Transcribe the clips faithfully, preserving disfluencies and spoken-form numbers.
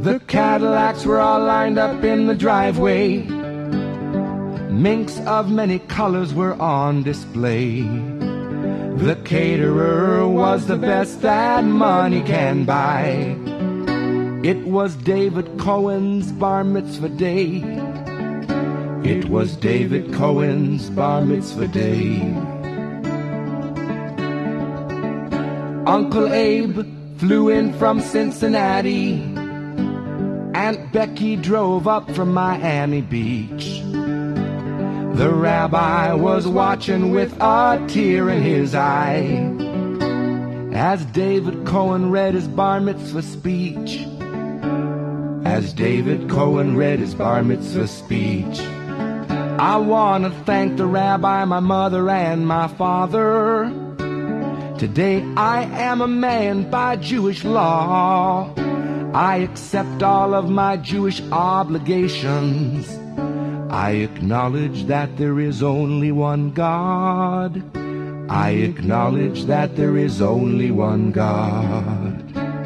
The Cadillacs were all lined up in the driveway. Minks of many colors were on display. The caterer was the best that money can buy. It was David Cohen's bar mitzvah day. It was David Cohen's bar mitzvah day. Uncle Abe flew in from Cincinnati. Aunt Becky drove up from Miami Beach. The rabbi was watching with a tear in his eye as David Cohen read his bar mitzvah speech. As David Cohen read his bar mitzvah speech. I want to thank the rabbi, my mother, and my father. Today I am a man by Jewish law. I accept all of my Jewish obligations. I acknowledge that there is only one God. I acknowledge that there is only one God.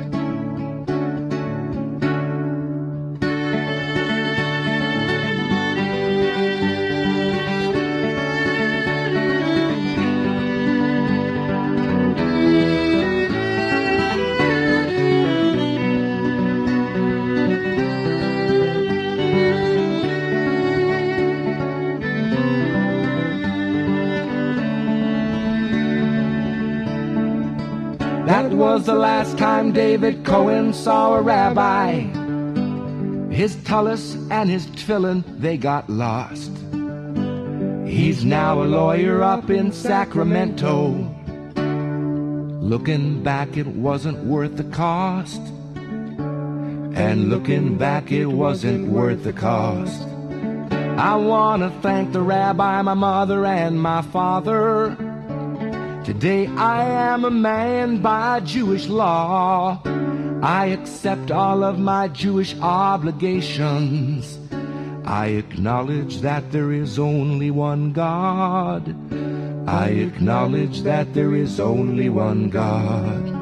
That was the last time David Cohen saw a rabbi. His tallis and his tefillin, they got lost. He's now a lawyer up in Sacramento. Looking back, it wasn't worth the cost. And looking back, it wasn't worth the cost. I want to thank the rabbi, my mother, and my father. Today I am a man by Jewish law. I accept all of my Jewish obligations. I acknowledge that there is only one God. I acknowledge that there is only one God.